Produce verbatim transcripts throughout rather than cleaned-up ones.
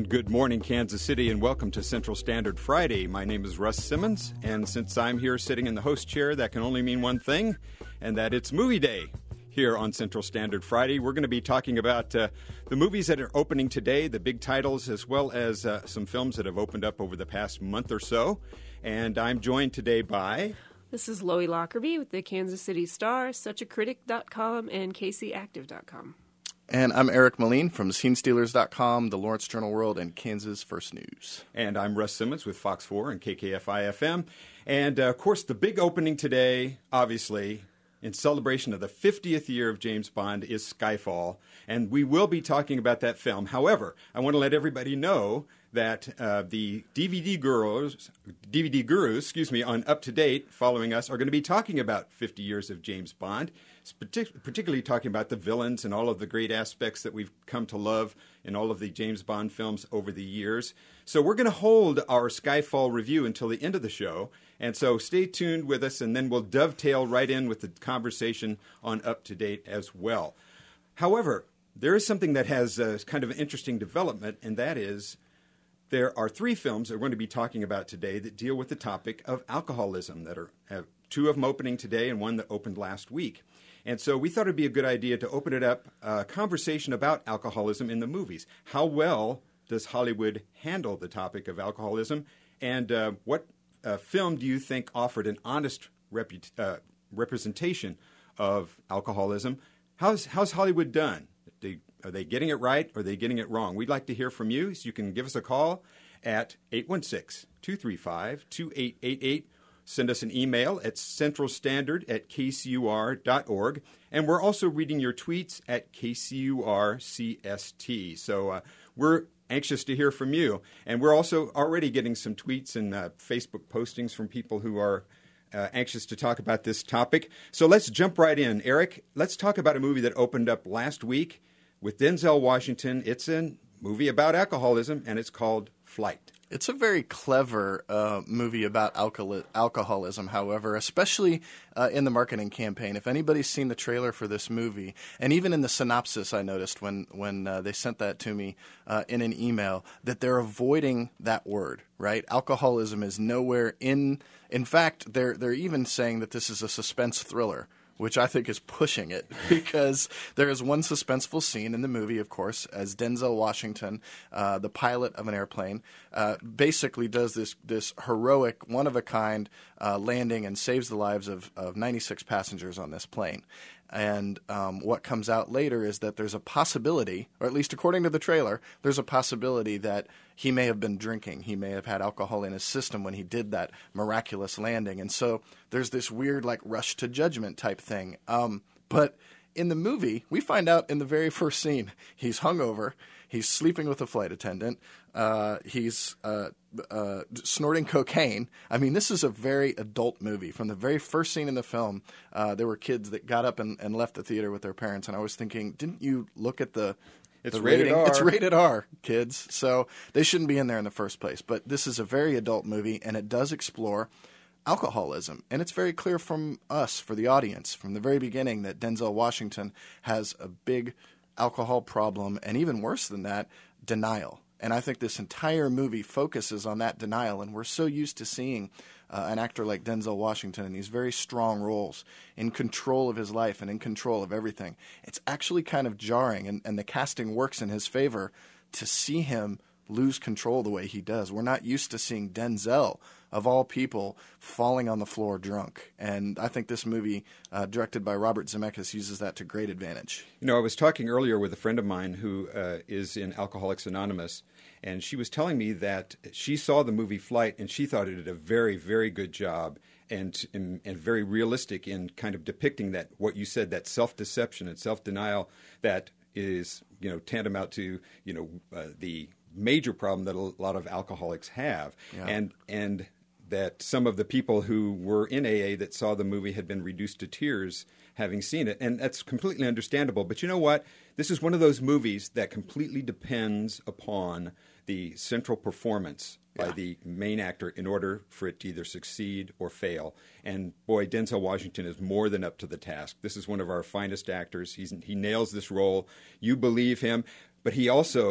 And good morning, Kansas City, and welcome to Central Standard Friday. My name is Russ Simmons, and since I'm here sitting in the host chair, that can only mean one thing, and that it's movie day here on Central Standard Friday. We're going to be talking about uh, the movies that are opening today, the big titles, as well as uh, some films that have opened up over the past month or so. And I'm joined today by... This is Loie Lockerbie with the Kansas City Star, such a critic dot com, and K C active dot com. And I'm Eric Moline from Scene Stealers dot com, the Lawrence Journal World, and Kansas First News. And I'm Russ Simmons with Fox four and K K F I F M. And, uh, of course, the big opening today, obviously, in celebration of the fiftieth year of James Bond, is Skyfall. And we will be talking about that film. However, I want to let everybody know that uh, the D V D gurus, D V D gurus, excuse me, on Up to Date, following us, are going to be talking about fifty years of James Bond, partic- particularly talking about the villains and all of the great aspects that we've come to love in all of the James Bond films over the years. So we're going to hold our Skyfall review until the end of the show, and so stay tuned with us, and then we'll dovetail right in with the conversation on Up to Date as well. However, there is something that has uh, kind of an interesting development, and that is there are three films that we're going to be talking about today that deal with the topic of alcoholism. That are have two of them opening today and one that opened last week. And so we thought it'd be a good idea to open it up, a uh, conversation about alcoholism in the movies. How well does Hollywood handle the topic of alcoholism? And uh, what uh, film do you think offered an honest repu- uh, representation of alcoholism? How's, how's Hollywood done? They, are they getting it right or are they getting it wrong? We'd like to hear from you, so you can give us a call at eight one six, two three five, two eight eight eight. Send us an email at centralstandard at k c u r dot org. And we're also reading your tweets at K C U R C S T. So uh, we're anxious to hear from you. And we're also already getting some tweets and uh, Facebook postings from people who are uh, anxious to talk about this topic. So let's jump right in. Eric, let's talk about a movie that opened up last week with Denzel Washington. It's a movie about alcoholism, and it's called Flight. It's a very clever uh, movie about alcohol- alcoholism, however, especially uh, in the marketing campaign. If anybody's seen the trailer for this movie, and even in the synopsis I noticed when, when uh, they sent that to me uh, in an email, that they're avoiding that word, right? Alcoholism is nowhere in – in fact, they're they're even saying that this is a suspense thriller, which I think is pushing it, because there is one suspenseful scene in the movie, of course, as Denzel Washington, uh, the pilot of an airplane, uh, basically does this this heroic, one-of-a-kind uh, landing and saves the lives of, of ninety-six passengers on this plane. And um, what comes out later is that there's a possibility, or at least according to the trailer, there's a possibility that he may have been drinking. He may have had alcohol in his system when he did that miraculous landing. And so there's this weird, like, rush to judgment type thing. Um, but in the movie, we find out in the very first scene, he's hungover, he's sleeping with a flight attendant, uh, he's uh, uh, snorting cocaine. I mean, this is a very adult movie. From the very first scene in the film, uh, there were kids that got up and, and left the theater with their parents, and I was thinking, didn't you look at the It's the rated rating? R. It's rated R, kids. So they shouldn't be in there in the first place. But this is a very adult movie, and it does explore alcoholism. And it's very clear from us, for the audience, from the very beginning, that Denzel Washington has a big alcohol problem, and even worse than that, denial. And I think this entire movie focuses on that denial, and we're so used to seeing uh, an actor like Denzel Washington in these very strong roles, in control of his life and in control of everything. It's actually kind of jarring, and, and the casting works in his favor to see him lose control the way he does. We're not used to seeing Denzel, of all people, falling on the floor drunk. And I think this movie, uh, directed by Robert Zemeckis, uses that to great advantage. You know, I was talking earlier with a friend of mine who uh, is in Alcoholics Anonymous, and she was telling me that she saw the movie Flight, and she thought it did a very, very good job and, and and very realistic in kind of depicting that, what you said, that self-deception and self-denial that is, you know, tantamount to, you know, uh, the major problem that a lot of alcoholics have. Yeah. And and that some of the people who were in A A that saw the movie had been reduced to tears having seen it. And that's completely understandable. But you know what? This is one of those movies that completely depends upon the central performance by yeah. the main actor in order for it to either succeed or fail. And boy, Denzel Washington is more than up to the task. This is one of our finest actors. He's, he nails this role. You believe him. But he also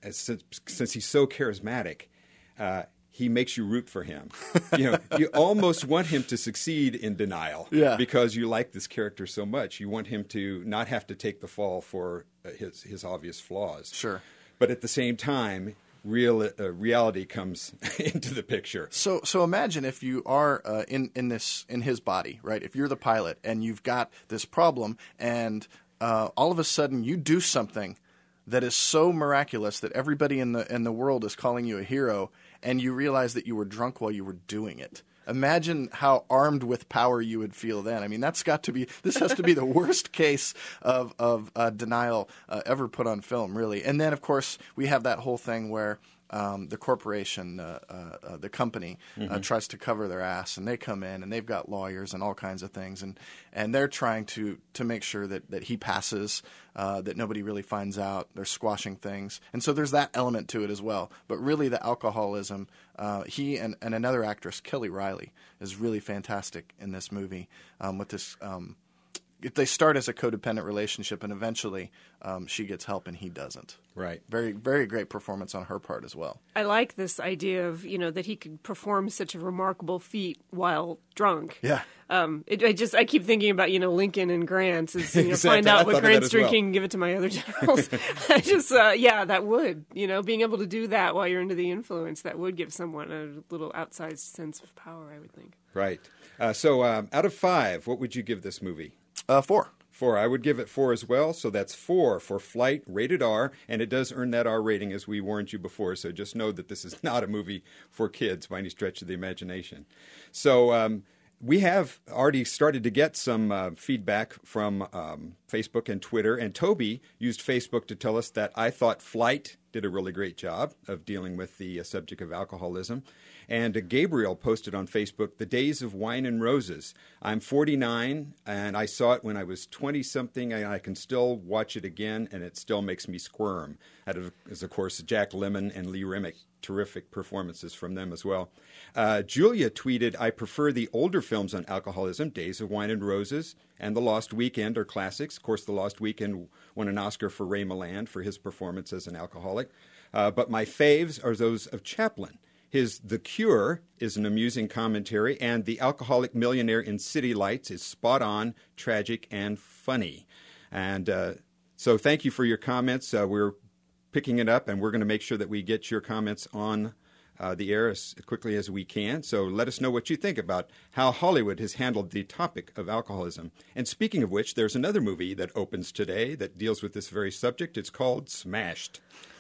since, since he's so charismatic, uh, he makes you root for him. You know, you almost want him to succeed in denial yeah. because you like this character so much. You want him to not have to take the fall for uh, his his obvious flaws. Sure. But at the same time, real uh, reality comes into the picture. So, so imagine if you are uh, in in this in his body, right? If you're the pilot and you've got this problem, and uh, all of a sudden you do something that is so miraculous that everybody in the in the world is calling you a hero, and you realize that you were drunk while you were doing it. Imagine how armed with power you would feel then. I mean, that's got to be – this has to be the worst case of, of uh, denial uh, ever put on film, really. And then, of course, we have that whole thing where um, the corporation, uh, uh, uh, the company, mm-hmm. uh, tries to cover their ass, and they come in, and they've got lawyers and all kinds of things, and, and they're trying to, to make sure that, that he passes, uh, that nobody really finds out. They're squashing things. And so there's that element to it as well. But really the alcoholism – Uh, he and, and another actress, Kelly Riley, is really fantastic in this movie. Um, with this, um, they start as a codependent relationship, and eventually um, she gets help and he doesn't. Right. Very, very great performance on her part as well. I like this idea of, you know, that he could perform such a remarkable feat while drunk. Yeah. Um, it, I just I keep thinking about, you know, Lincoln and Grant. Is, you know, Exactly. find I out thought what of that Grant's as well. drinking and give it to my other generals. I just, uh, yeah, that would, you know, being able to do that while you're under the influence, that would give someone a little outsized sense of power, I would think. Right. Uh, so um, out of five, what would you give this movie? Uh, four. Four. I would give it four as well. So that's four for Flight, rated R, and it does earn that R rating, as we warned you before. So just know that this is not a movie for kids by any stretch of the imagination. So um, we have already started to get some uh, feedback from um, Facebook and Twitter, and Toby used Facebook to tell us that I thought Flight did a really great job of dealing with the uh, subject of alcoholism. And uh, Gabriel posted on Facebook, The Days of Wine and Roses. I'm forty-nine, and I saw it when I was twenty-something, and I can still watch it again, and it still makes me squirm. That is, of course, Jack Lemmon and Lee Remick. Terrific performances from them as well. Uh, Julia tweeted, I prefer the older films on alcoholism, Days of Wine and Roses, and The Lost Weekend are classics. Of course, The Lost Weekend won an Oscar for Ray Milland for his performance as an alcoholic. Uh, but my faves are those of Chaplin. His The Cure is an amusing commentary, and The Alcoholic Millionaire in City Lights is spot on, tragic, and funny. And uh, so thank you for your comments. Uh, we're picking it up, and we're going to make sure that we get your comments on uh, the air as quickly as we can. So let us know what you think about how Hollywood has handled the topic of alcoholism. And speaking of which, there's another movie that opens today that deals with this very subject. It's called Smashed.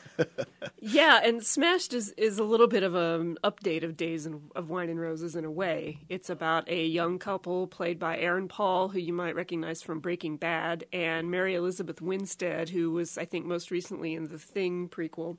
Yeah, and Smashed is, is a little bit of an update of Days of Wine and Roses in a way. It's about a young couple played by Aaron Paul, who you might recognize from Breaking Bad, and Mary Elizabeth Winstead, who was, I think, most recently in the Thing prequel.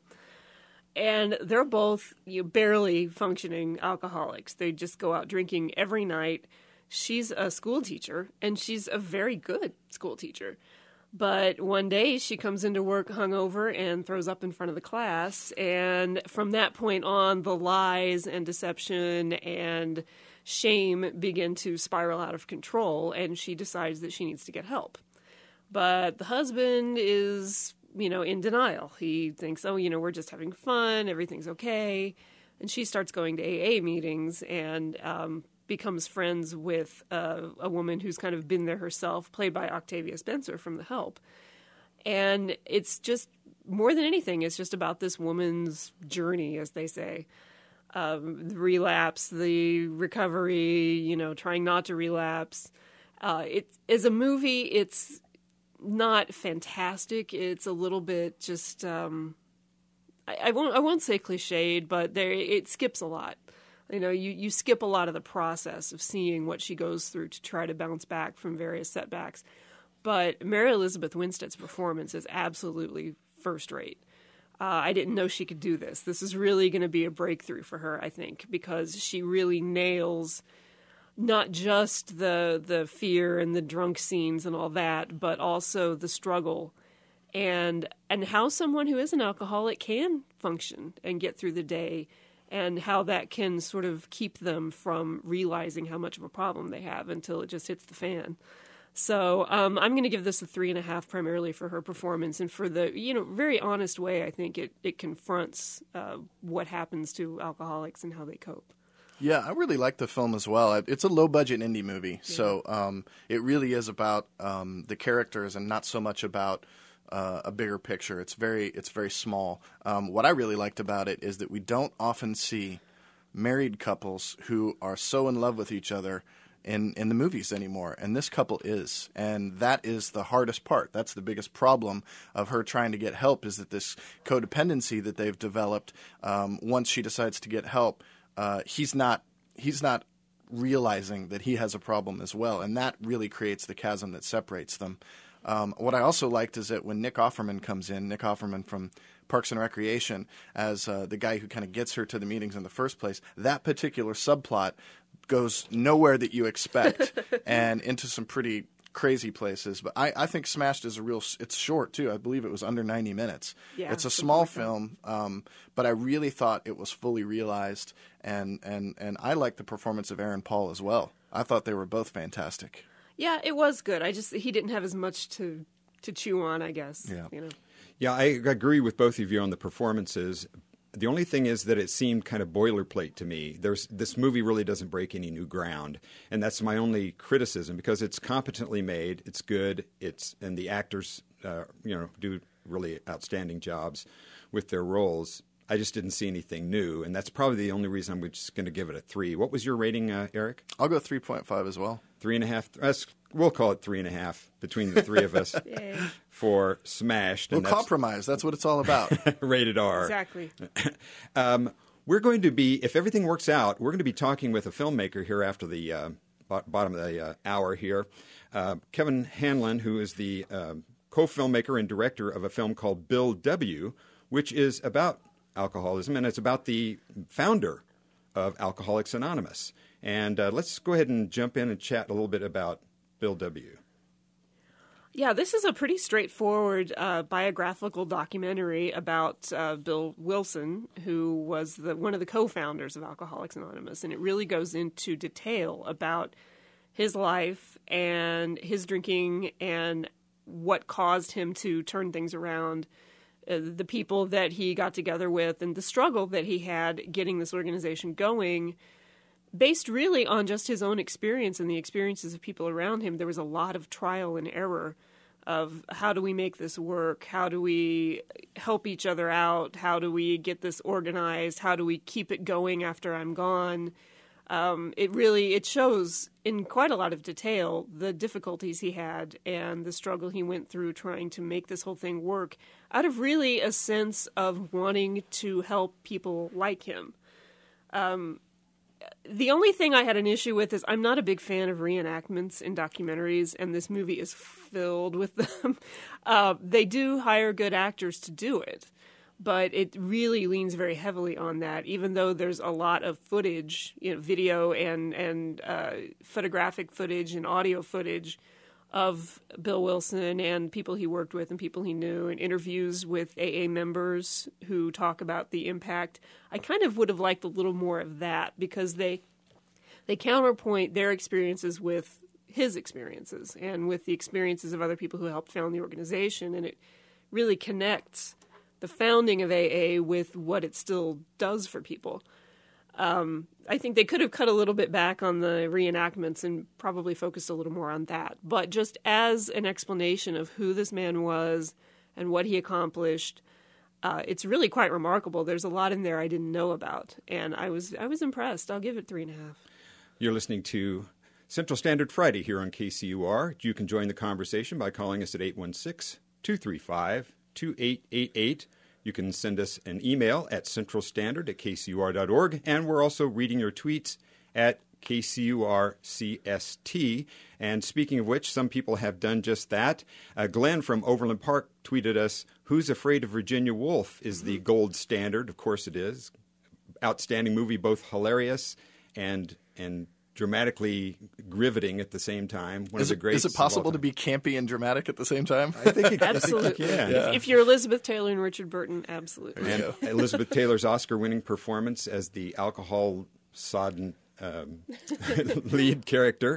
And they're both you know, barely functioning alcoholics. They just go out drinking every night. She's a school teacher, and she's a very good school teacher. But one day she comes into work hungover and throws up in front of the class. And from that point on, the lies and deception and shame begin to spiral out of control. And she decides that she needs to get help. But the husband is, you know, in denial. He thinks, oh, you know, we're just having fun. Everything's okay. And she starts going to A A meetings and um becomes friends with uh, a woman who's kind of been there herself, played by Octavia Spencer from The Help. And it's just, more than anything, it's just about this woman's journey, as they say. Um, the relapse, the recovery, you know, trying not to relapse. Uh, it, as a movie, it's not fantastic. It's a little bit just, um, I, I won't I won't say cliched, but there it skips a lot. You know, you, you skip a lot of the process of seeing what she goes through to try to bounce back from various setbacks. But Mary Elizabeth Winstead's performance is absolutely first rate. Uh, I didn't know she could do this. This is really going to be a breakthrough for her, I think, because she really nails not just the the fear and the drunk scenes and all that, but also the struggle and and how someone who is an alcoholic can function and get through the day, and how that can sort of keep them from realizing how much of a problem they have until it just hits the fan. So um, I'm going to give this a three and a half, primarily for her performance and for the you know very honest way I think it it confronts uh, what happens to alcoholics and how they cope. Yeah, I really like the film as well. It's a low-budget indie movie, yeah. so um, it really is about um, the characters and not so much about uh, a bigger picture. It's very it's very small. Um, what I really liked about it is that we don't often see married couples who are so in love with each other in, in the movies anymore, and this couple is, and that is the hardest part. That's the biggest problem of her trying to get help, is that this codependency that they've developed, um, once she decides to get help, uh, he's not he's not realizing that he has a problem as well, and that really creates the chasm that separates them. Um, what I also liked is that when Nick Offerman comes in, Nick Offerman from Parks and Recreation, as uh, the guy who kind of gets her to the meetings in the first place, that particular subplot goes nowhere that you expect and into some pretty crazy places. But I, I think Smashed is a real – it's short too. I believe it was under ninety minutes. Yeah, it's a small like film, um, but I really thought it was fully realized, and, and, and I liked the performance of Aaron Paul as well. I thought they were both fantastic. Yeah, it was good. I just – he didn't have as much to, to chew on, I guess. Yeah. You know? Yeah, I agree with both of you on the performances. The only thing is that it seemed kind of boilerplate to me. There's this movie really doesn't break any new ground, and that's my only criticism, because it's competently made, it's good, it's and the actors, uh, you know, do really outstanding jobs with their roles. I just didn't see anything new, and that's probably the only reason I'm just going to give it a three. What was your rating, uh, Eric? I'll go three point five as well. Three and a half. That's, we'll call it three and a half between the three of us for Smashed. We'll and that's compromise. That's what it's all about. Rated R. Exactly. um, we're going to be, if everything works out, we're going to be talking with a filmmaker here after the uh, bottom of the uh, hour here. Uh, Kevin Hanlon, who is the uh, co-filmmaker and director of a film called Bill W., which is about alcoholism, and it's about the founder of Alcoholics Anonymous. And uh, let's go ahead and jump in and chat a little bit about Bill W. Yeah, this is a pretty straightforward uh, biographical documentary about uh, Bill Wilson, who was the, one of the co-founders of Alcoholics Anonymous, and it really goes into detail about his life and his drinking and what caused him to turn things around, uh, the people that he got together with, and the struggle that he had getting this organization going, based really on just his own experience and the experiences of people around him. There was a lot of trial and error of how do we make this work? How do we help each other out? How do we get this organized? How do we keep it going after I'm gone? Um, it really, it shows in quite a lot of detail the difficulties he had and the struggle he went through trying to make this whole thing work out of really a sense of wanting to help people like him. Um, The only thing I had an issue with is I'm not a big fan of reenactments in documentaries, and this movie is filled with them. Uh, they do hire good actors to do it, but it really leans very heavily on that, even though there's a lot of footage, you know, video and, and uh, photographic footage and audio footage of Bill Wilson and people he worked with and people he knew, and interviews with A A members who talk about the impact. I kind of would have liked a little more of that, because they they counterpoint their experiences with his experiences and with the experiences of other people who helped found the organization, and it really connects the founding of A A with what it still does for people. Um, I think they could have cut a little bit back on the reenactments and probably focused a little more on that. But just as an explanation of who this man was and what he accomplished, uh, it's really quite remarkable. There's a lot in there I didn't know about, and I was I was impressed. I'll give it three and a half. You're listening to Central Standard Friday here on K C U R. You can join the conversation by calling us at eight one six, two three five, two eight eight eight. You can send us an email at centralstandard at k c u r dot org, and we're also reading your tweets at K C U R C S T. And speaking of which, some people have done just that. Uh, Glenn from Overland Park tweeted us, "Who's Afraid of Virginia Woolf is the gold standard." Of course it is. Outstanding movie, both hilarious and and dramatically riveting at the same time. One is, of the greats it, is it possible to be campy and dramatic at the same time? I think it, absolutely. I think you can. Yeah. If, if you're Elizabeth Taylor and Richard Burton, absolutely. And Elizabeth Taylor's Oscar-winning performance as the alcohol-sodden um, lead character.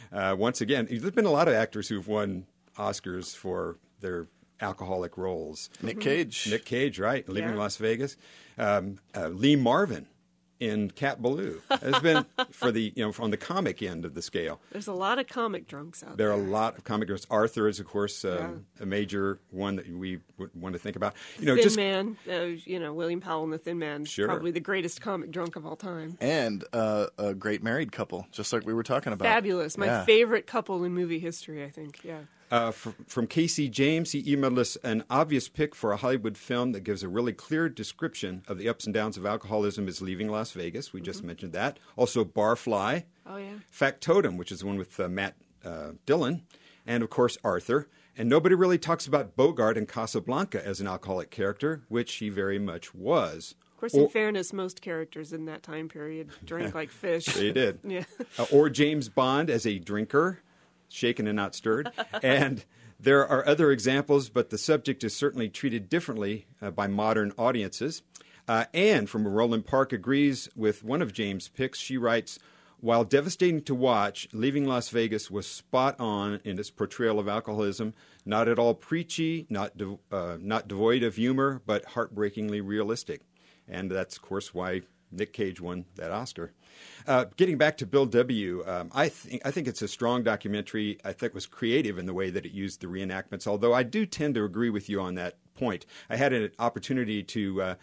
uh, once again, there's been a lot of actors who've won Oscars for their alcoholic roles. Nick Cage. Nick Cage, right? Leaving Yeah. Las Vegas. Um, uh, Lee Marvin in Cat Ballou has been for the you know from the comic end of the scale. There's a lot of comic drunks out There there. are a lot of comic drunks. Arthur is, of course, um, a major one that we would want to think about. You know, Thin just Man, uh, you know, William Powell and the Thin Man, Sure. probably the greatest comic drunk of all time. And uh, a great married couple, just like we were talking about. Fabulous. My Yeah. favorite couple in movie history, I think. Yeah. Uh, from, from Casey James, he emailed us an obvious pick for a Hollywood film that gives a really clear description of the ups and downs of alcoholism is Leaving Las Vegas. We just mentioned that. Also, Barfly. Oh, yeah. Factotum, which is the one with uh, Matt uh, Dillon. And, of course, Arthur. And nobody really talks about Bogart in Casablanca as an alcoholic character, which he very much was. Of course, in Or- fairness, most characters in that time period drank like fish. They did. Yeah. Uh, or James Bond as a drinker, shaken and not stirred. And there are other examples, but the subject is certainly treated differently uh, by modern audiences. Uh, Anne from Roland Park agrees with one of James' picks. She writes, while devastating to watch, Leaving Las Vegas was spot on in its portrayal of alcoholism, not at all preachy, not, de- uh, not devoid of humor, but heartbreakingly realistic. And that's, of course, why Nick Cage won that Oscar. Uh, getting back to Bill W., um, I think I think it's a strong documentary. I think it was creative in the way that it used the reenactments, although I do tend to agree with you on that point. I had an opportunity to uh,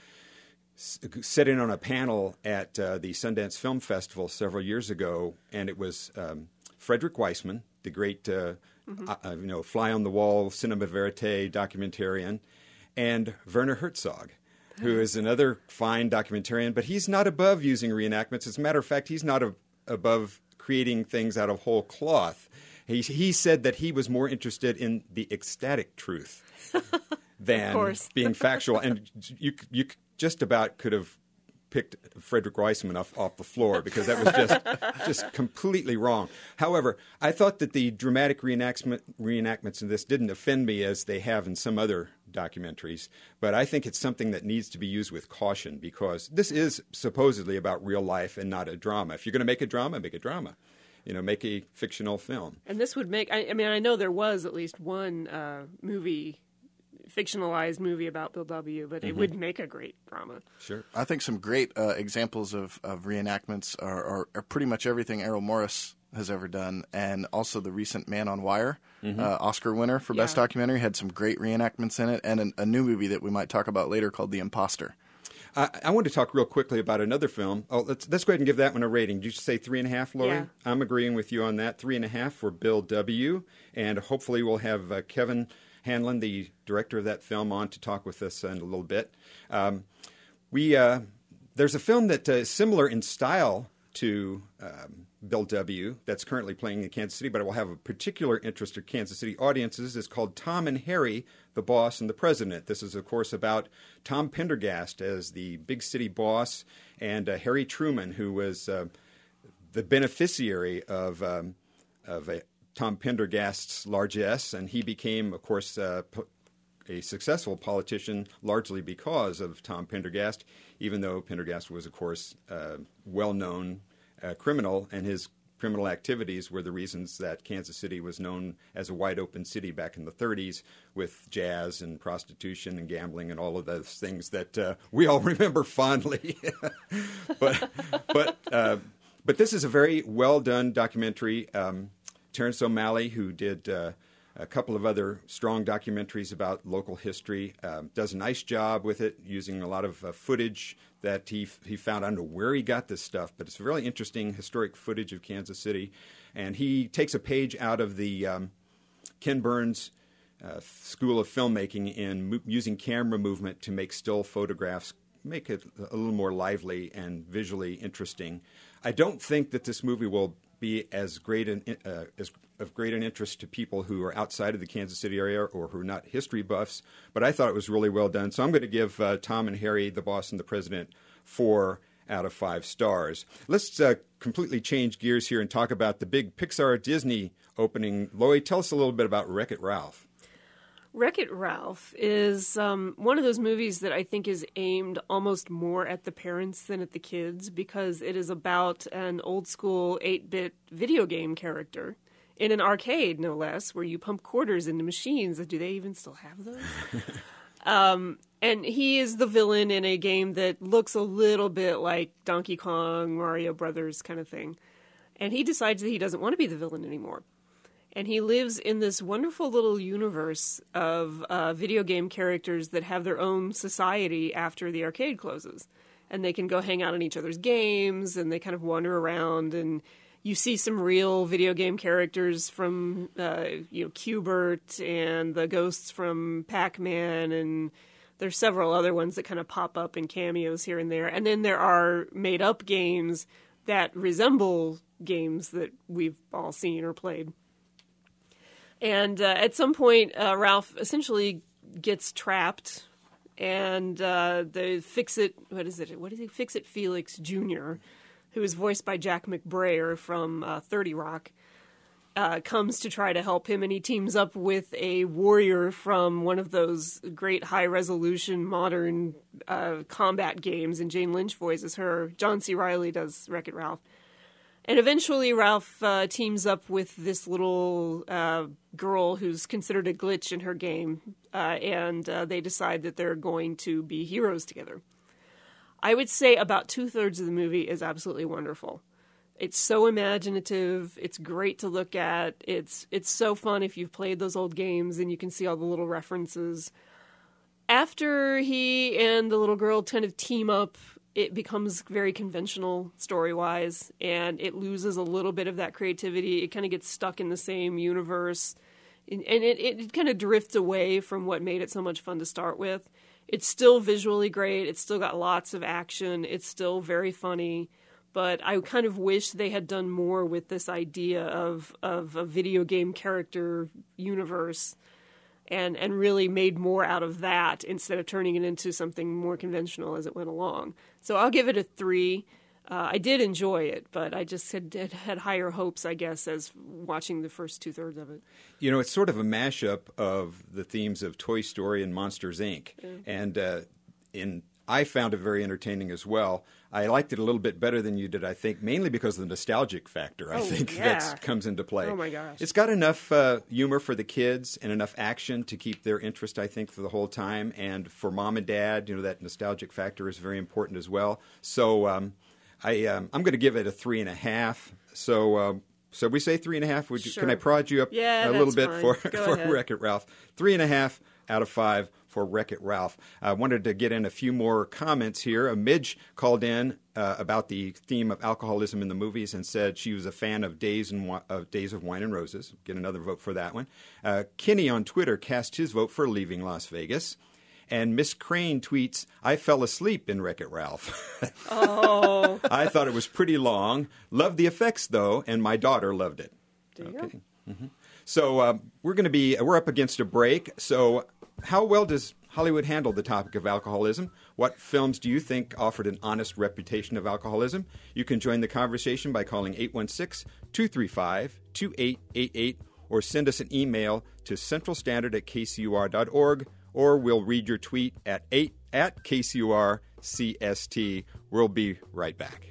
s- sit in on a panel at uh, the Sundance Film Festival several years ago, and it was um, Frederick Weissman, the great uh, Mm-hmm. uh, you know, fly-on-the-wall cinema verite documentarian, and Werner Herzog, who is another fine documentarian, but he's not above using reenactments. As a matter of fact, he's not a, above creating things out of whole cloth. He, he said that he was more interested in the ecstatic truth than course. being factual. And you, you just about could have picked Frederick Weissman off, off the floor because that was just just completely wrong. However, I thought that the dramatic reenactment, reenactments in this didn't offend me as they have in some other documentaries, but I think it's something that needs to be used with caution because this is supposedly about real life and not a drama. If you're going to make a drama, make a drama. You know, make a fictional film. And this would make, I, I mean, I know there was at least one uh, movie, fictionalized movie about Bill W., but it would make a great drama. Sure. I think some great uh, examples of, of reenactments are, are, are pretty much everything Errol Morris has ever done, and also the recent Man on Wire, uh, Oscar winner for Best Yeah. Documentary, had some great reenactments in it, and an, a new movie that we might talk about later called The Imposter. I, I want to talk real quickly about another film. Oh, let's let's go ahead and give that one a rating. Did you say three and a half, Lori? Yeah. I'm agreeing with you on that. Three and a half for Bill W. And hopefully we'll have uh, Kevin Hanlon, the director of that film, on to talk with us in a little bit. Um, we uh, there's a film that uh, is similar in style to um, Bill W. that's currently playing in Kansas City, but it will have a particular interest to Kansas City audiences. It's called Tom and Harry, the Boss and the President. This is, of course, about Tom Pendergast as the big city boss and uh, Harry Truman, who was uh, the beneficiary of um, of a, Tom Pendergast's largesse, and he became, of course, uh, po- a successful politician largely because of Tom Pendergast, even though Pendergast was, of course, a well-known uh, criminal, and his criminal activities were the reasons that Kansas City was known as a wide-open city back in the thirties with jazz and prostitution and gambling and all of those things that uh, we all remember fondly. but but uh, but this is a very well-done documentary. Um, Terrence O'Malley, who did uh, a couple of other strong documentaries about local history, um, does a nice job with it, using a lot of uh, footage that he he found. I don't know where he got this stuff, but it's really interesting historic footage of Kansas City. And he takes a page out of the um, Ken Burns uh, School of Filmmaking in mo- using camera movement to make still photographs, make it a little more lively and visually interesting. I don't think that this movie will be as great an uh, as of great an interest to people who are outside of the Kansas City area or who are not history buffs, but I thought it was really well done. So I'm going to give uh, Tom and Harry, the Boss and the President, four out of five stars. Let's uh, completely change gears here and talk about the big Pixar Disney opening. Lloyd, tell us a little bit about Wreck-It Ralph. Wreck-It Ralph is um, one of those movies that I think is aimed almost more at the parents than at the kids because it is about an old-school eight-bit video game character in an arcade, no less, where you pump quarters into machines. Do they even still have those? um, and he is the villain in a game that looks a little bit like Donkey Kong, Mario Brothers kind of thing. And he decides that he doesn't want to be the villain anymore. And he lives in this wonderful little universe of uh, video game characters that have their own society after the arcade closes. And they can go hang out in each other's games, and they kind of wander around. And you see some real video game characters from, uh, you know, Q*bert and the ghosts from Pac-Man, and there's several other ones that kind of pop up in cameos here and there. And then there are made-up games that resemble games that we've all seen or played. And uh, at some point, uh, Ralph essentially gets trapped, and uh, the Fix-It, what is it? What is he? Fix-It Felix Junior, who is voiced by Jack McBrayer from uh, thirty Rock, uh, comes to try to help him, and he teams up with a warrior from one of those great high-resolution modern uh, combat games, and Jane Lynch voices her. John C. Reilly does Wreck-It Ralph. And eventually Ralph uh, teams up with this little uh, girl who's considered a glitch in her game, uh, and uh, they decide that they're going to be heroes together. I would say about two-thirds of the movie is absolutely wonderful. It's so imaginative. It's great to look at. It's it's so fun if you've played those old games and you can see all the little references. After he and the little girl kind of team up, it becomes very conventional story-wise, and it loses a little bit of that creativity. It kind of gets stuck in the same universe, and it, it kind of drifts away from what made it so much fun to start with. It's still visually great. It's still got lots of action. It's still very funny, but I kind of wish they had done more with this idea of, of a video game character universe, and and really made more out of that instead of turning it into something more conventional as it went along. So I'll give it a three. Uh, I did enjoy it, but I just had, had had higher hopes, I guess, as watching the first two-thirds of it. You know, it's sort of a mashup of the themes of Toy Story and Monsters, Incorporated. Yeah. And uh, in I found it very entertaining as well. I liked it a little bit better than you did, I think, mainly because of the nostalgic factor, I oh, think, yeah. that comes into play. Oh, my gosh. It's got enough uh, humor for the kids and enough action to keep their interest, I think, for the whole time. And for mom and dad, you know, that nostalgic factor is very important as well. So um, I, um, I'm going to give it a three and a half. So uh, so we say three and a half. Would you, sure. Can I prod you up yeah, a little bit fine. for, Go for ahead. Wreck-It Ralph? Three and a half out of five for Wreck-It Ralph. I uh, wanted to get in a few more comments here. Uh, Midge called in uh, about the theme of alcoholism in the movies and said she was a fan of Days, and Wi- of Days of Wine and Roses. Get another vote for that one. Uh, Kenny on Twitter cast his vote for Leaving Las Vegas. And Miss Crane tweets, I fell asleep in Wreck-It Ralph. Oh. I thought it was pretty long. Loved the effects, though, and my daughter loved it. There you okay. go. Mm-hmm. So uh, we're going to be, we're up against a break. So how well does Hollywood handle the topic of alcoholism? What films do you think offered an honest reputation of alcoholism? You can join the conversation by calling eight one six, two three five, two eight eight eight or send us an email to central standard at k c u r dot org, or we'll read your tweet at eight at K C U R C S T. We'll be right back.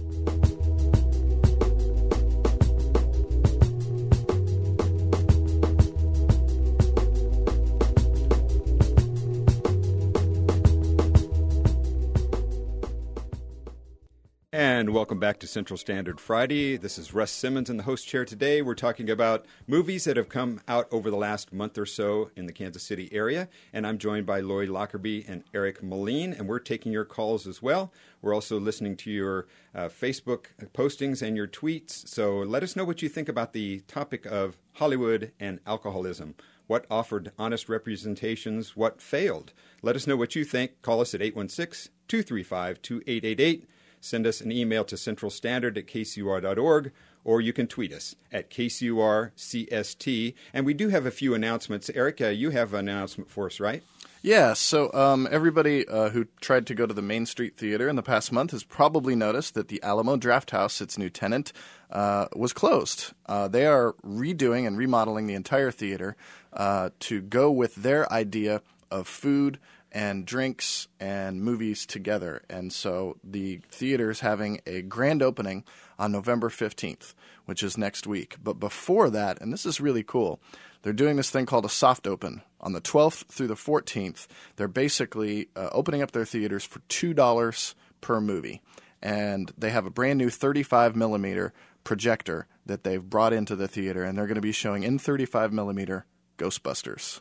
And welcome back to Central Standard Friday. This is Russ Simmons in the host chair today. We're talking about movies that have come out over the last month or so in the Kansas City area. And I'm joined by Lloyd Lockerbie and Eric Moline, and we're taking your calls as well. We're also listening to your uh, Facebook postings and your tweets. So let us know what you think about the topic of Hollywood and alcoholism. What offered honest representations? What failed? Let us know what you think. Call us at eight one six, two three five, two eight eight eight. Send us an email to central standard at k c u r dot org, or you can tweet us at K C U R C S T. And we do have a few announcements. Eric, uh, you have an announcement for us, right? Yeah, so um, everybody uh, who tried to go to the Main Street Theater in the past month has probably noticed that the Alamo Drafthouse, its new tenant, uh, was closed. Uh, they are redoing and remodeling the entire theater uh, to go with their idea of food and drinks and movies together. And so the theater is having a grand opening on November fifteenth, which is next week. But before that, and this is really cool, they're doing this thing called a soft open. On the twelfth through the fourteenth, they're basically uh, opening up their theaters for two dollars per movie. And they have a brand new thirty-five millimeter projector that they've brought into the theater, and they're going to be showing in thirty-five millimeter Ghostbusters.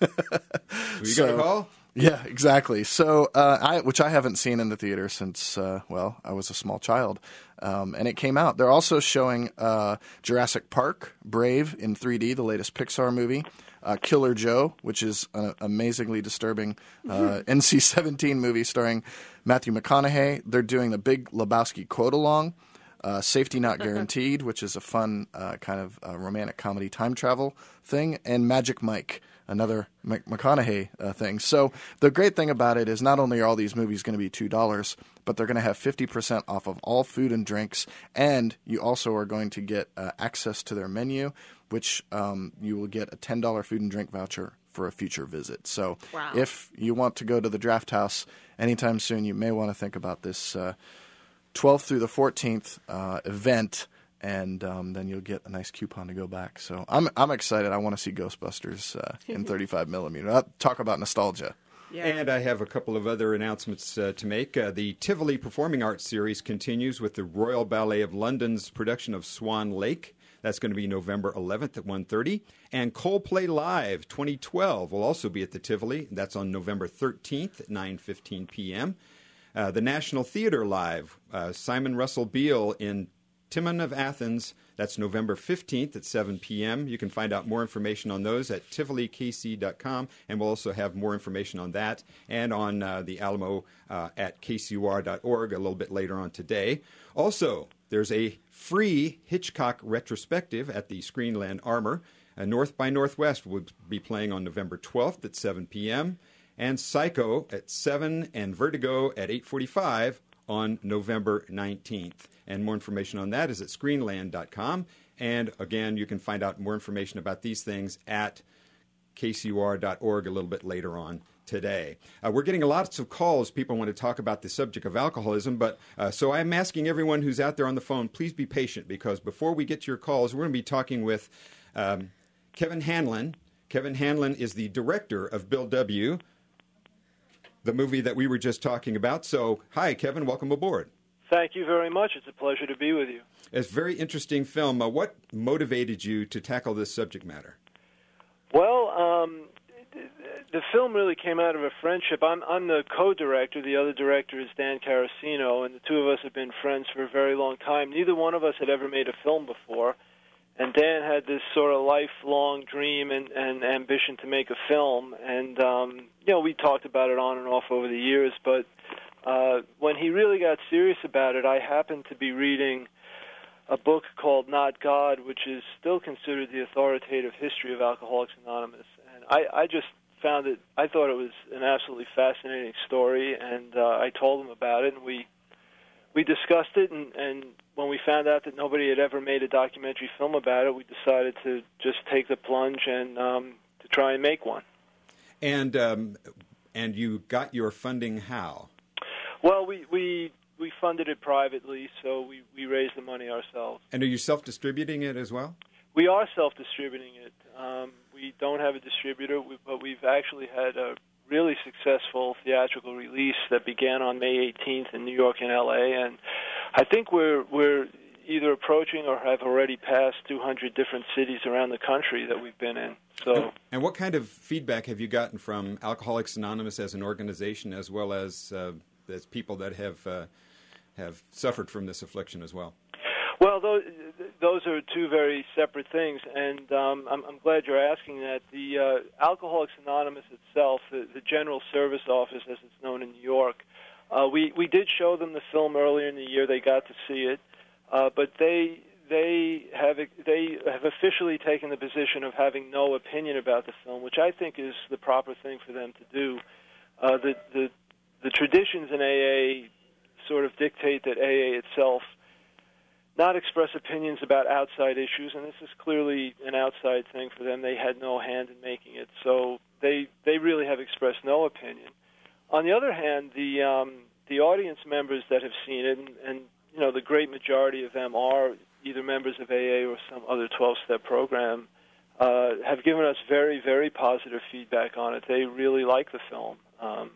You so, got a call? Yeah, exactly. So, uh, I, which I haven't seen in the theater since, uh, well, I was a small child, um, and it came out. They're also showing uh, Jurassic Park, Brave in three D, the latest Pixar movie, uh, Killer Joe, which is an amazingly disturbing uh, N C seventeen movie starring Matthew McConaughey. They're doing the Big Lebowski quote-along, uh, Safety Not Guaranteed, which is a fun uh, kind of uh, romantic comedy time travel thing, and Magic Mike, another McConaughey uh, thing. So the great thing about it is not only are all these movies going to be two dollars, but they're going to have fifty percent off of all food and drinks, and you also are going to get uh, access to their menu, which um, you will get a ten dollars food and drink voucher for a future visit. So wow. If you want to go to the Draft House anytime soon, you may want to think about this uh, twelfth through the fourteenth uh, event, and um, then you'll get a nice coupon to go back. So I'm I'm excited. I want to see Ghostbusters uh, in thirty-five millimeter. Uh, talk about nostalgia. Yeah. And I have a couple of other announcements uh, to make. Uh, the Tivoli Performing Arts Series continues with the Royal Ballet of London's production of Swan Lake. That's going to be November eleventh at one thirty. And Coldplay Live twenty twelve will also be at the Tivoli. That's on November thirteenth at nine fifteen p.m. Uh, the National Theatre Live, uh, Simon Russell Beale in Timon of Athens. That's November fifteenth at seven p.m. You can find out more information on those at tivoli k c dot com, and we'll also have more information on that and on uh, the Alamo uh, at k c u r dot org a little bit later on today. Also, there's a free Hitchcock retrospective at the Screenland Armour. Uh, North by Northwest will be playing on November twelfth at seven p.m., and Psycho at seven and Vertigo at eight forty-five on November nineteenth. And more information on that is at screenland dot com. And again, you can find out more information about these things at k c u r dot org a little bit later on today. Uh, we're getting lots of calls. People want to talk about the subject of alcoholism, but uh, so I'm asking everyone who's out there on the phone, please be patient, because before we get to your calls, we're going to be talking with um, Kevin Hanlon. Kevin Hanlon is the director of Bill W., the movie that we were just talking about. So, hi, Kevin. Welcome aboard. Thank you very much. It's a pleasure to be with you. It's a very interesting film. Uh, what motivated you to tackle this subject matter? Well, um, the film really came out of a friendship. I'm, I'm the co-director. The other director is Dan Carasino, and the two of us have been friends for a very long time. Neither one of us had ever made a film before, and Dan had this sort of lifelong dream and, and ambition to make a film, and um, you know, we talked about it on and off over the years, but uh, when he really got serious about it, I happened to be reading a book called Not God, which is still considered the authoritative history of Alcoholics Anonymous, and I, I just found it, I thought it was an absolutely fascinating story, and uh, I told him about it, and we we discussed it, and, and when we found out that nobody had ever made a documentary film about it, we decided to just take the plunge and um, to try and make one. And um, and you got your funding how? Well, we we, we funded it privately, so we, we raised the money ourselves. And are you self-distributing it as well? We are self-distributing it. Um, we don't have a distributor, but we've actually had a really successful theatrical release that began on May eighteenth in New York and L A, and I think we're we're either approaching or have already passed two hundred different cities around the country that we've been in. So, and what kind of feedback have you gotten from Alcoholics Anonymous as an organization, as well as uh, as people that have uh, have suffered from this affliction as well? Well, those, those are two very separate things, and um, I'm, I'm glad you're asking that. The uh, Alcoholics Anonymous itself, the, the General Service Office, as it's known in New York, uh, we, we did show them the film earlier in the year. They got to see it, uh, but they they have they have officially taken the position of having no opinion about the film, which I think is the proper thing for them to do. Uh, the, the the traditions in A A sort of dictate that A A itself not express opinions about outside issues, and this is clearly an outside thing for them. They had no hand in making it, so they they really have expressed no opinion. On the other hand, the um, the audience members that have seen it, and, and you know, the great majority of them are either members of A A or some other twelve-step program, uh, have given us very, very positive feedback on it. They really like the film. Um,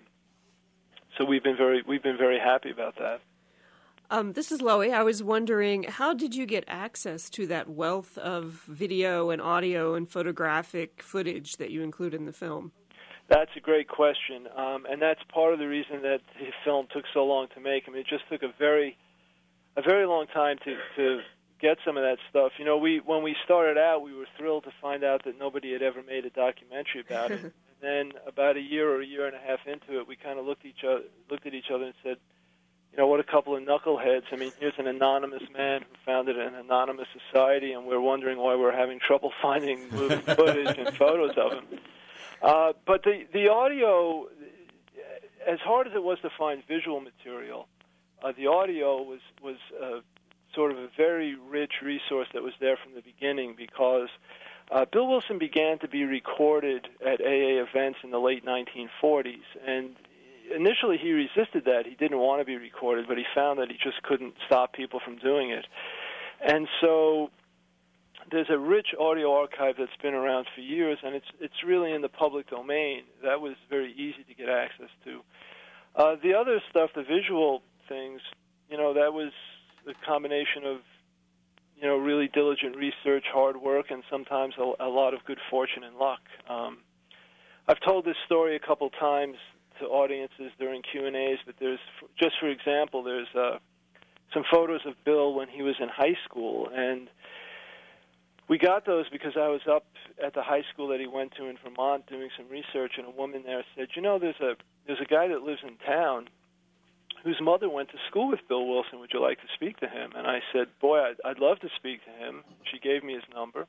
so we've been very we've been very happy about that. Um, this is Loie. I was wondering, how did you get access to that wealth of video and audio and photographic footage that you include in the film? That's a great question, um, and that's part of the reason that the film took so long to make. I mean, it just took a very, a very long time to, to get some of that stuff. You know, we when we started out, we were thrilled to find out that nobody had ever made a documentary about it. And then, about a year or a year and a half into it, we kind of looked each other, looked at each other, and said, "You know, what a couple of knuckleheads! I mean, here's an anonymous man who founded an anonymous society, and we're wondering why we're having trouble finding movie footage and photos of him." Uh, but the, the audio, as hard as it was to find visual material, uh, the audio was, was uh, sort of a very rich resource that was there from the beginning, because uh, Bill Wilson began to be recorded at A A events in the late nineteen forties. And initially he resisted that. He didn't want to be recorded, but he found that he just couldn't stop people from doing it. And so there's a rich audio archive that's been around for years, and it's it's really in the public domain. That was very easy to get access to. Uh, the other stuff, the visual things, you know, that was a combination of, you know, really diligent research, hard work, and sometimes a, a lot of good fortune and luck. Um, I've told this story a couple times to audiences during Q and A's, but there's, just for example, there's uh, some photos of Bill when he was in high school, and we got those because I was up at the high school that he went to in Vermont doing some research, and a woman there said, "You know, there's a there's a guy that lives in town whose mother went to school with Bill Wilson. Would you like to speak to him?" And I said, "Boy, I'd, I'd love to speak to him." She gave me his number,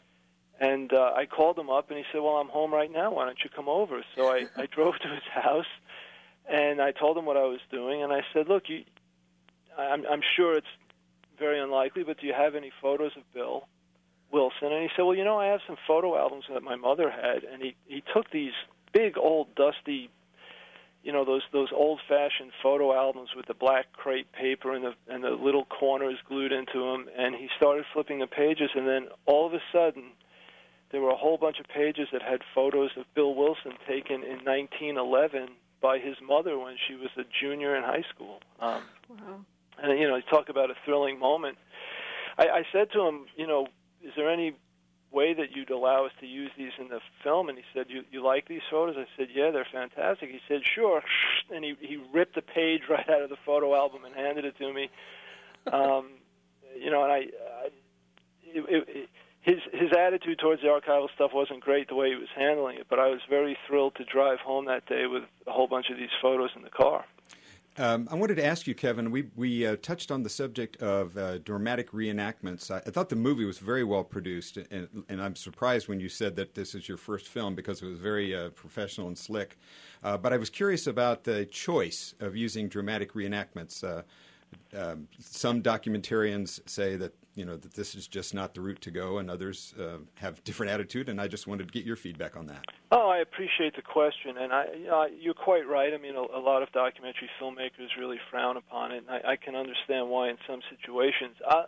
and uh, I called him up, and he said, "Well, I'm home right now. Why don't you come over?" So I, I drove to his house, and I told him what I was doing, and I said, "Look, you, I'm, I'm sure it's very unlikely, but do you have any photos of Bill Wilson?" And he said, "Well, you know, I have some photo albums that my mother had." And he, he took these big, old, dusty, you know, those those old-fashioned photo albums with the black crepe paper and the and the little corners glued into them, and he started flipping the pages, and then all of a sudden there were a whole bunch of pages that had photos of Bill Wilson taken in nineteen eleven by his mother when she was a junior in high school. Um, Wow. And, you know, talk about a thrilling moment. I, I said to him, you know, "Is there any way that you'd allow us to use these in the film?" And he said, you, you like these photos? I said, "Yeah, they're fantastic." He said, "Sure." And he, he ripped the page right out of the photo album and handed it to me. Um, you know, and I, I it, it, his his attitude towards the archival stuff wasn't great, the way he was handling it, but I was very thrilled to drive home that day with a whole bunch of these photos in the car. Um, I wanted to ask you, Kevin, we, we uh, touched on the subject of uh, dramatic reenactments. I, I thought the movie was very well produced, and, and I'm surprised when you said that this is your first film because it was very uh, professional and slick. Uh, but I was curious about the choice of using dramatic reenactments. Uh, um, some documentarians say that, you know, that this is just not the route to go, and others uh, have different attitude, and I just wanted to get your feedback on that. Oh, I appreciate the question, and I, you know, you're quite right. I mean, a, a lot of documentary filmmakers really frown upon it, and I, I can understand why in some situations. Uh,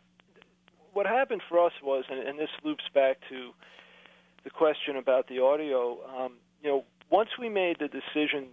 what happened for us was, and, and this loops back to the question about the audio, um, you know, once we made the decision,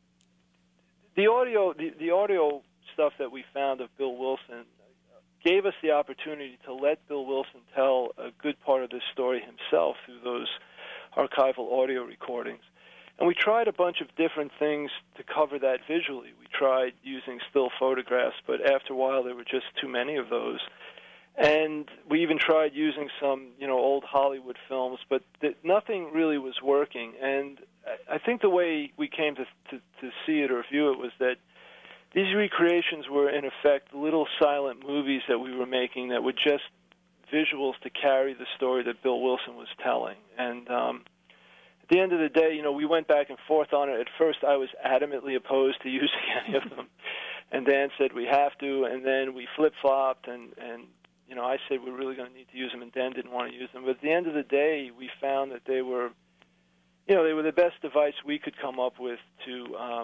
the audio, the, the audio stuff that we found of Bill Wilson gave us the opportunity to let Bill Wilson tell a good part of this story himself through those archival audio recordings. And we tried a bunch of different things to cover that visually. We tried using still photographs, but after a while there were just too many of those. And we even tried using some, you know, old Hollywood films, but th- nothing really was working. And I think the way we came to, to, to see it or view it was that these recreations were, in effect, little silent movies that we were making that were just visuals to carry the story that Bill Wilson was telling. And um, at the end of the day, you know, we went back and forth on it. At first, I was adamantly opposed to using any of them. And Dan said, we have to. And then we flip-flopped, and, and you know, I said we're really going to need to use them, and Dan didn't want to use them. But at the end of the day, we found that they were, you know, they were the best device we could come up with to um, to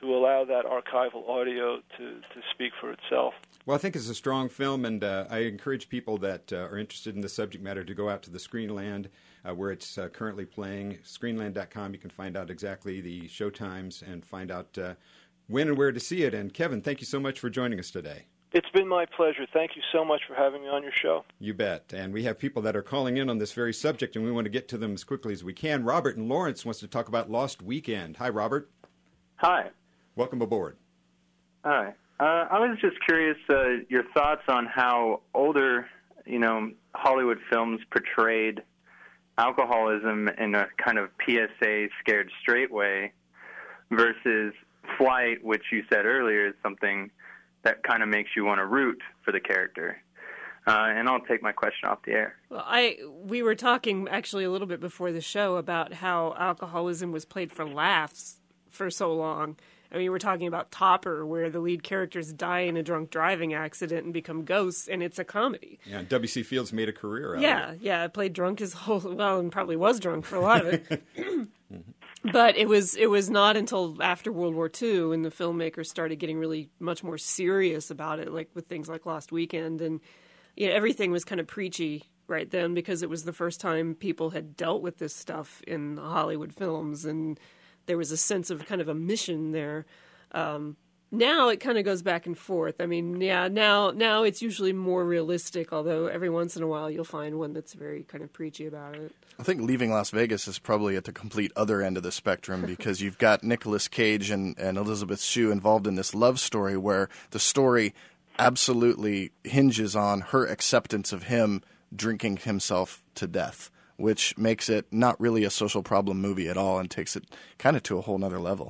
to allow that archival audio to, to speak for itself. Well, I think it's a strong film, and uh, I encourage people that uh, are interested in the subject matter to go out to the Screenland, uh, where it's uh, currently playing. Screenland dot com, you can find out exactly the show times and find out uh, when and where to see it. And Kevin, thank you so much for joining us today. It's been my pleasure. Thank you so much for having me on your show. You bet. And we have people that are calling in on this very subject, and we want to get to them as quickly as we can. Robert in Lawrence wants to talk about Lost Weekend. Hi, Robert. Hi. Welcome aboard. Hi. Uh, I was just curious uh, your thoughts on how older, you know, Hollywood films portrayed alcoholism in a kind of P S A scared straight way versus Flight, which you said earlier is something that kind of makes you want to root for the character. Uh, and I'll take my question off the air. Well, I we were talking actually a little bit before the show about how alcoholism was played for laughs for so long. I mean, we're talking about Topper, where the lead characters die in a drunk driving accident and become ghosts, and it's a comedy. Yeah, and W C. Fields made a career out yeah, of it. Yeah, yeah, played drunk his whole, well, and probably was drunk for a lot of it. But it was it was not until after World War Two when the filmmakers started getting really much more serious about it, like with things like Lost Weekend, and you know, everything was kind of preachy right then because it was the first time people had dealt with this stuff in Hollywood films, and there was a sense of kind of a mission there. Um, now it kind of goes back and forth. I mean, yeah, now now it's usually more realistic, although every once in a while you'll find one that's very kind of preachy about it. I think Leaving Las Vegas is probably at the complete other end of the spectrum because you've got Nicolas Cage and, and Elizabeth Shue involved in this love story where the story absolutely hinges on her acceptance of him drinking himself to death, which makes it not really a social problem movie at all and takes it kind of to a whole nother level.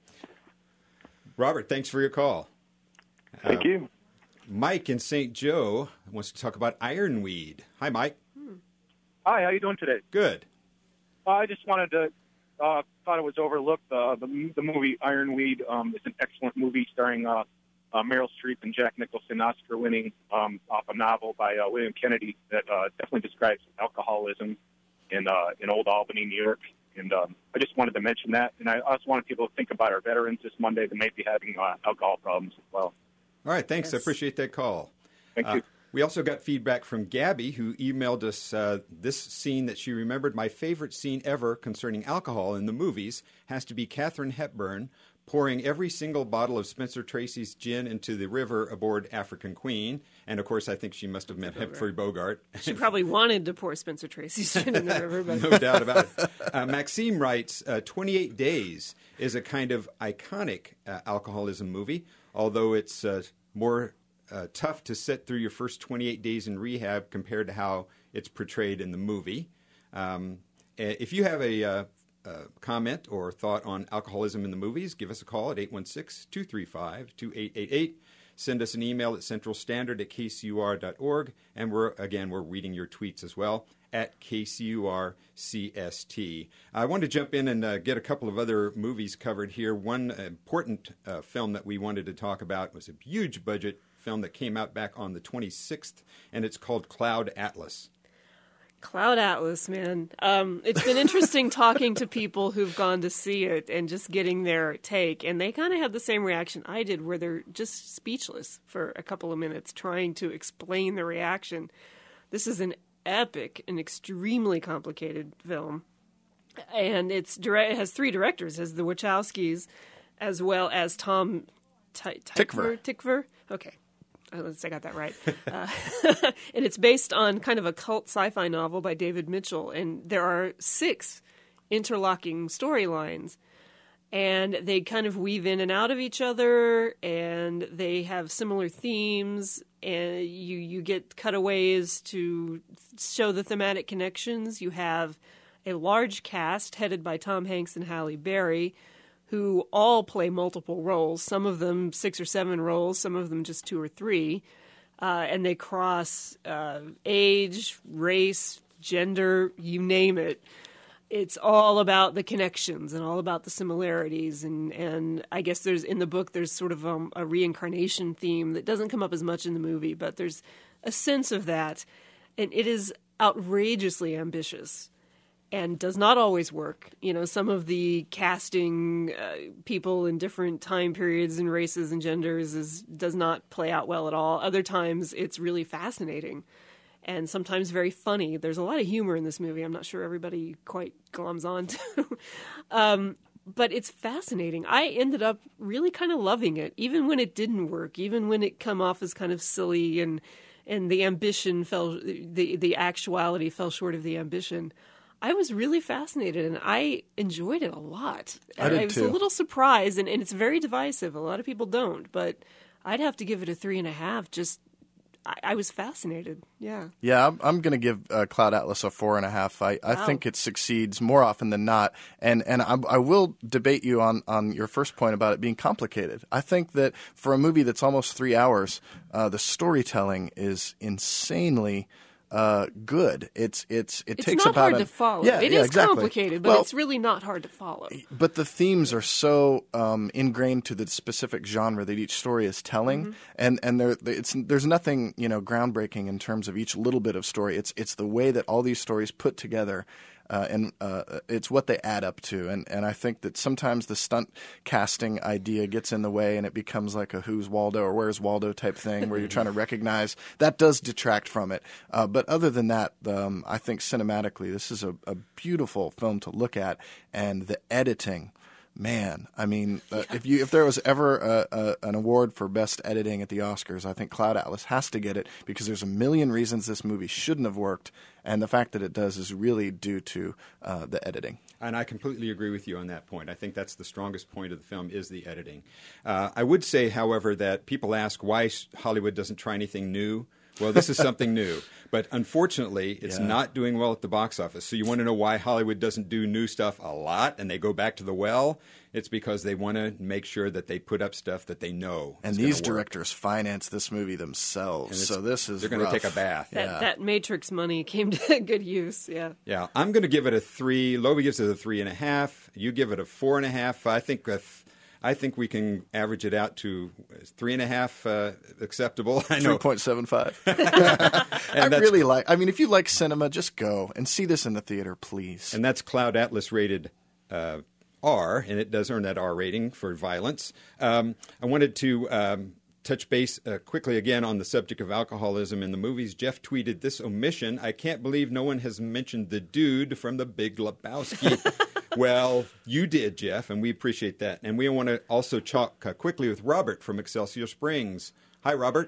Robert, thanks for your call. Thank uh, you. Mike in Saint Joe wants to talk about Ironweed. Hi, Mike. Hi, how you doing today? Good. Uh, I just wanted to, uh, thought it was overlooked. Uh, the, the movie Ironweed um, is an excellent movie starring uh, uh, Meryl Streep and Jack Nicholson, Oscar-winning, um, off a novel by uh, William Kennedy that uh, definitely describes alcoholism in uh, in Old Albany, New York. And um, I just wanted to mention that. And I also wanted people to think about our veterans this Monday that may be having uh, alcohol problems as well. All right, thanks. Yes. I appreciate that call. Thank uh, you. We also got feedback from Gabby, who emailed us uh, this scene that she remembered. My favorite scene ever concerning alcohol in the movies has to be Katharine Hepburn pouring every single bottle of Spencer Tracy's gin into the river aboard African Queen. And, of course, I think she must have meant Humphrey Bogart. She probably wanted to pour Spencer Tracy's gin in the river. But No doubt about it. Uh, Maxime writes, uh, twenty-eight days is a kind of iconic uh, alcoholism movie, although it's uh, more uh, tough to sit through your first twenty-eight days in rehab compared to how it's portrayed in the movie. Um, if you have a uh, uh, comment or thought on alcoholism in the movies, give us a call at eight one six, two three five, two eight eight eight. Send us an email at central standard at k c u r dot org. And we're again, we're reading your tweets as well at K C U R C S T. I wanted to jump in and uh, get a couple of other movies covered here. One important uh, film that we wanted to talk about was a huge budget film that came out back on the twenty-sixth, and it's called Cloud Atlas. Cloud Atlas, man. Um, it's been interesting talking to people who've gone to see it and just getting their take. And they kind of had the same reaction I did, where they're just speechless for a couple of minutes trying to explain the reaction. This is an epic and extremely complicated film. And it's direct, it has three directors, as the Wachowskis, as well as Tom T- Tykwer. Tykwer? Okay. I got that right. Uh, and it's based on kind of a cult sci-fi novel by David Mitchell. And there are six interlocking storylines. And they kind of weave in and out of each other. And they have similar themes. And you, you get cutaways to show the thematic connections. You have a large cast headed by Tom Hanks and Halle Berry, who all play multiple roles, some of them six or seven roles, some of them just two or three, uh, and they cross uh, age, race, gender, you name it. It's all about the connections and all about the similarities, and, and I guess there's in the book there's sort of um, a reincarnation theme that doesn't come up as much in the movie, but there's a sense of that, and it is outrageously ambitious. and does not always work. You know, some of the casting uh, people in different time periods and races and genders is does not play out well at all. Other times it's really fascinating and sometimes very funny. There's a lot of humor in this movie. I'm not sure everybody quite gloms on to. um, but it's fascinating. I ended up really kind of loving it, even when it didn't work, even when it come off as kind of silly and and the ambition fell, the the actuality fell short of the ambition. I was really fascinated, and I enjoyed it a lot. I did I was too. a little surprised, and, and it's very divisive. A lot of people don't, but I'd have to give it a three and a half. Just, I, I was fascinated. Yeah. Yeah, I'm, I'm going to give uh, Cloud Atlas a four and a half. I, I Wow. think it succeeds more often than not, and and I, I will debate you on, on your first point about it being complicated. I think that for a movie that's almost three hours, uh, the storytelling is insanely uh, good. It's it's it It's takes not about hard a- to follow. Yeah, It yeah, is exactly. complicated, but Well, it's really not hard to follow. but the themes are so um, ingrained to the specific genre that each story is telling, Mm-hmm. and and there it's there's nothing you know groundbreaking in terms of each little bit of story. It's it's the way that all these stories put together. Uh, and uh, it's what they add up to, and and I think that sometimes the stunt casting idea gets in the way, and it becomes like a "Who's Waldo" or "Where's Waldo" type thing, where you're trying to recognize. That does detract from it, uh, but other than that, um, I think cinematically, this is a, a beautiful film to look at, and the editing. Man, I mean, uh, if you if there was ever a, a, an award for best editing at the Oscars, I think Cloud Atlas has to get it because there's a million reasons this movie shouldn't have worked, and the fact that it does is really due to uh, the editing. And I completely agree with you on that point. I think that's the strongest point of the film is the editing. Uh, I would say, however, that people ask why Hollywood doesn't try anything new. Well, this is something new. But unfortunately, it's Yeah. not doing well at the box office. So you want to know why Hollywood doesn't do new stuff a lot and they go back to the well? It's because they want to make sure that they put up stuff that they know And is these gonna work. directors finance this movie themselves, And it's- so this is they're going to rough. take a bath. That, Yeah. that Matrix money came to good use. Yeah. Yeah, I'm going to give it a three. Loby gives it a three and a half. You give it a four and a half. I think a th- I think we can average it out to three and a half uh, acceptable. I know. Three point seven five. I that's- really like. I mean, if you like cinema, just go and see this in the theater, please. And that's Cloud Atlas rated uh, R, and it does earn that R rating for violence. Um, I wanted to um, touch base uh, quickly again on the subject of alcoholism in the movies. Jeff tweeted this omission. I can't believe no one has mentioned the dude from The Big Lebowski. Well, you did, Jeff, and we appreciate that. And we want to also talk uh, quickly with Robert from Excelsior Springs. Hi, Robert.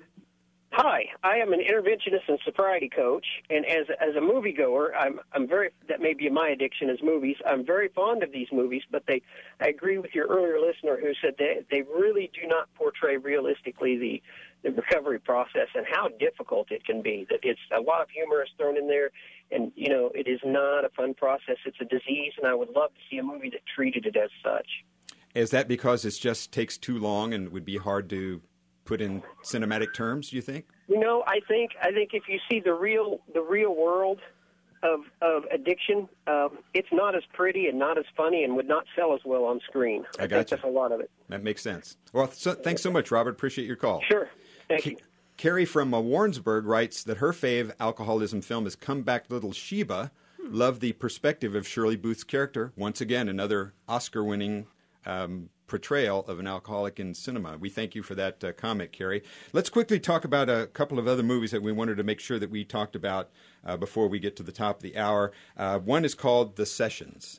Hi, I am an interventionist and sobriety coach, and as as a moviegoer, I'm I'm very that may be my addiction is movies. I'm very fond of these movies, but they I agree with your earlier listener who said they they really do not portray realistically the the recovery process and how difficult it can be. That it's a lot of humor is thrown in there, and you know it is not a fun process. It's a disease, and I would love to see a movie that treated it as such. Is that because it just takes too long and would be hard to put in cinematic terms, do you think? You know, I think I think if you see the real the real world of of addiction, um, it's not as pretty and not as funny and would not sell as well on screen. I think gotcha. that's a lot of it. That makes sense. Well, so, thanks so much, Robert. Appreciate your call. Sure, thank Ca- you. Carrie from uh, Warrensburg writes that her fave alcoholism film is Come Back Little Sheba. Love the perspective of Shirley Booth's character. Once again, another Oscar-winning um, portrayal of an alcoholic in cinema. We thank you for that uh, comment, Carrie. Let's quickly talk about a couple of other movies that we wanted to make sure that we talked about uh, before we get to the top of the hour. Uh, one is called The Sessions.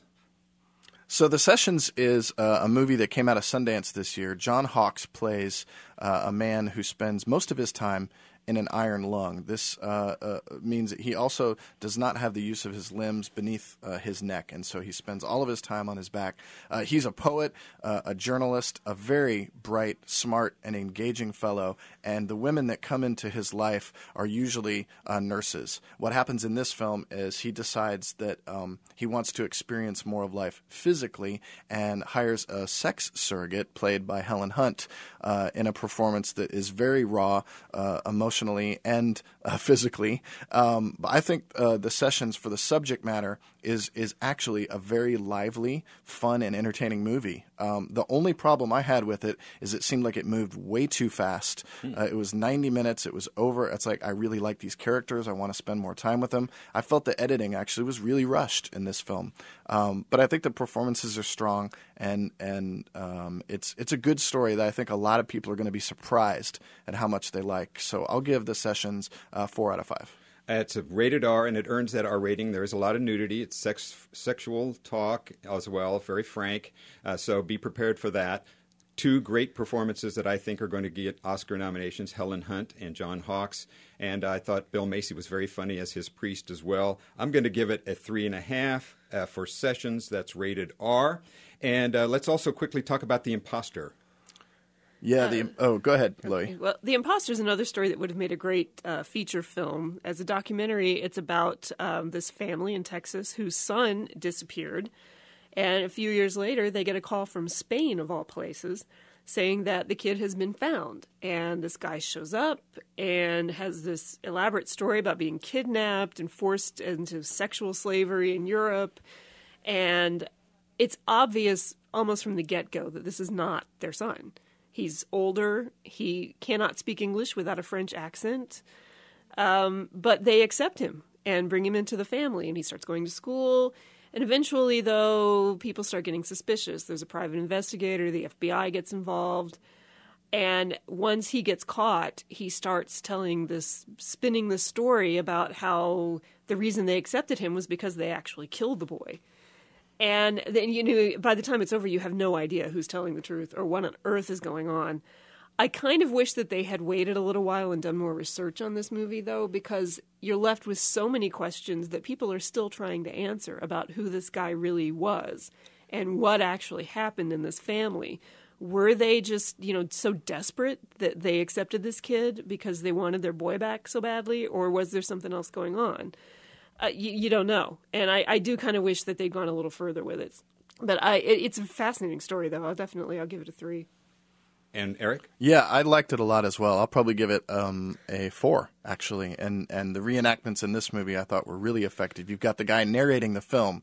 So The Sessions is uh, a movie that came out of Sundance this year. John Hawkes plays uh, a man who spends most of his time in an iron lung. This uh, uh, means that he also does not have the use of his limbs beneath uh, his neck, and so he spends all of his time on his back. Uh, he's a poet, uh, a journalist, a very bright, smart, and engaging fellow, and the women that come into his life are usually uh, nurses. What happens in this film is he decides that um, he wants to experience more of life physically and hires a sex surrogate played by Helen Hunt uh, in a performance that is very raw, uh, emotional, emotionally and uh, physically. Um, but I think uh, The Sessions, for the subject matter, is is actually a very lively, fun, and entertaining movie. Um, the only problem I had with it is it seemed like it moved way too fast. Hmm. Uh, it was ninety minutes. It was over. It's like, I really like these characters. I want to spend more time with them. I felt the editing actually was really rushed in this film. Um, but I think the performances are strong, and and um, it's it's a good story that I think a lot of people are going to be surprised at how much they like. So I'll give The Sessions uh, four out of five. It's a rated R, and it earns that R rating. There is a lot of nudity. It's sex, sexual talk as well, very frank. Uh, so be prepared for that. Two great performances that I think are going to get Oscar nominations, Helen Hunt and John Hawkes. And I thought Bill Macy was very funny as his priest as well. I'm going to give it a three and a half uh, for Sessions. That's rated R. And uh, let's also quickly talk about The Imposter. Yeah, the oh, go ahead, Chloe. Okay. Well, The Imposter is another story that would have made a great uh, feature film. As a documentary, it's about um, this family in Texas whose son disappeared. And a few years later, they get a call from Spain, of all places, saying that the kid has been found. And this guy shows up and has this elaborate story about being kidnapped and forced into sexual slavery in Europe. And it's obvious almost from the get-go that this is not their son. He's older. He cannot speak English without a French accent. Um, but they accept him and bring him into the family, and he starts going to school. And eventually, though, people start getting suspicious. There's a private investigator. The F B I gets involved. And once he gets caught, he starts telling this, spinning this story about how the reason they accepted him was because they actually killed the boy. And then, you know, by the time it's over, you have no idea who's telling the truth or what on earth is going on. I kind of wish that they had waited a little while and done more research on this movie, though, because you're left with so many questions that people are still trying to answer about who this guy really was and what actually happened in this family. Were they just, you know, so desperate that they accepted this kid because they wanted their boy back so badly, or was there something else going on? Uh, you, you don't know. And I, I do kind of wish that they'd gone a little further with it. But I, it, it's a fascinating story, though. I'll definitely, I'll give it a three. And Eric? Yeah, I liked it a lot as well. I'll probably give it um, a four, actually. And and the reenactments in this movie I thought were really effective. You've got the guy narrating the film,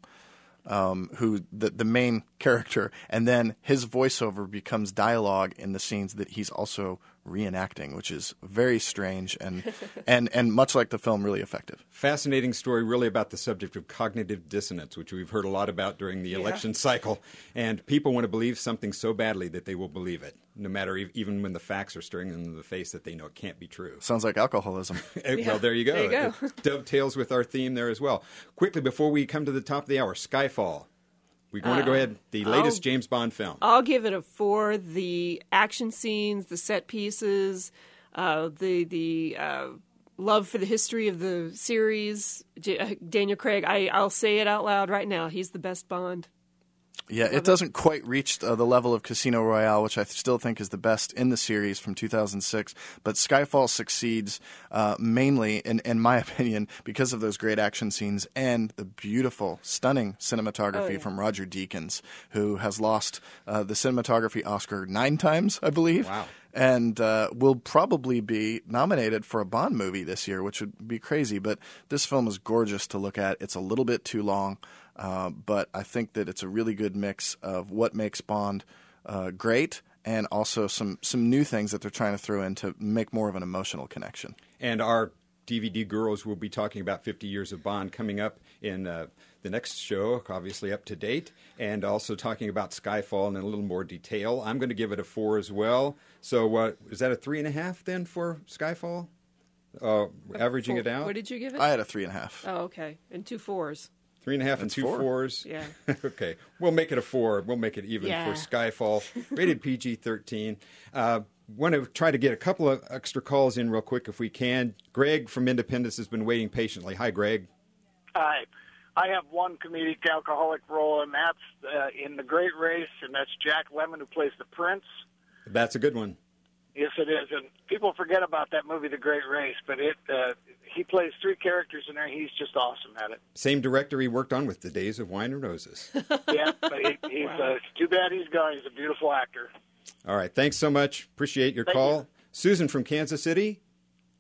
um, who the the main character, and then his voiceover becomes dialogue in the scenes that he's also reenacting, which is very strange and and and much like the film, really effective. Fascinating story, really, about the subject of cognitive dissonance, which we've heard a lot about during the Yeah. election cycle. And people want to believe something so badly that they will believe it, no matter e- even when the facts are staring them in the face that they know it can't be true. Sounds like alcoholism. Well, there you go. There you go. It dovetails with our theme there as well. Quickly, before we come to the top of the hour, Skyfall. We want to go ahead. The latest I'll- James Bond film. I'll give it a four. The action scenes, the set pieces, uh, the the uh, love for the history of the series. J- uh, Daniel Craig, I, I'll say it out loud right now. He's the best Bond. Yeah, it doesn't quite reach uh, the level of Casino Royale, which I still think is the best in the series from two thousand six. But Skyfall succeeds uh, mainly, in, in my opinion, because of those great action scenes and the beautiful, stunning cinematography Oh, yeah. from Roger Deakins, who has lost uh, the cinematography Oscar nine times, I believe. Wow. And uh, will probably be nominated for a Bond movie this year, which would be crazy. But this film is gorgeous to look at. It's a little bit too long. Uh, but I think that it's a really good mix of what makes Bond uh, great and also some, some new things that they're trying to throw in to make more of an emotional connection. And our D V D gurus will be talking about fifty years of Bond coming up in uh, the next show, obviously up to date, and also talking about Skyfall in a little more detail. I'm going to give it a four as well. So uh, is that a three and a half then for Skyfall? Uh, averaging Four. it out? What did you give it? I had a three and a half. Oh, okay. And two fours. Three and a half and That's two four. fours? Yeah. Okay. We'll make it a four. We'll make it even Yeah. for Skyfall. Rated P G thirteen. Uh, want to try to get a couple of extra calls in real quick if we can. Greg from Independence has been waiting patiently. Hi, Greg. Hi. I have one comedic alcoholic role, and that's uh, in The Great Race, and that's Jack Lemmon, who plays the Prince. That's a good one. Yes, it is. And people forget about that movie, The Great Race, but it uh, he plays three characters in there. He's just awesome at it. Same director he worked on with The Days of Wine and Roses. Yeah, but he, he's uh, it's too bad he's gone. He's a beautiful actor. All right. Thanks so much. Appreciate your Thank call. you. Susan from Kansas City.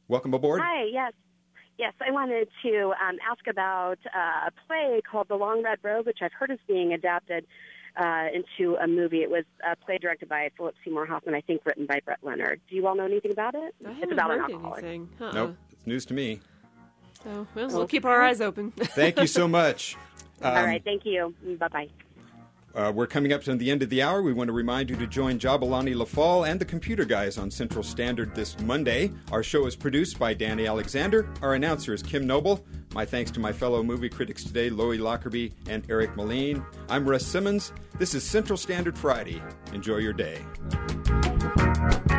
Welcome aboard. Hi, yes. Yes, I wanted to um, ask about uh, a play called The Long Red Road, which I've heard is being adapted uh, into a movie. It was a play directed by Philip Seymour Hoffman, I think written by Brett Leonard. Do you all know anything about it? I it's haven't about heard an alcoholic. anything. Uh-uh. Nope, it's news to me. So, well, we'll keep our eyes open. Thank you so much. Um, All right, thank you. Bye-bye. Uh, we're coming up to the end of the hour. We want to remind you to join Jabalani LaFall and the Computer Guys on Central Standard this Monday. Our show is produced by Danny Alexander. Our announcer is Kim Noble. My thanks to my fellow movie critics today, Loie Lockerbie and Eric Moline. I'm Russ Simmons. This is Central Standard Friday. Enjoy your day.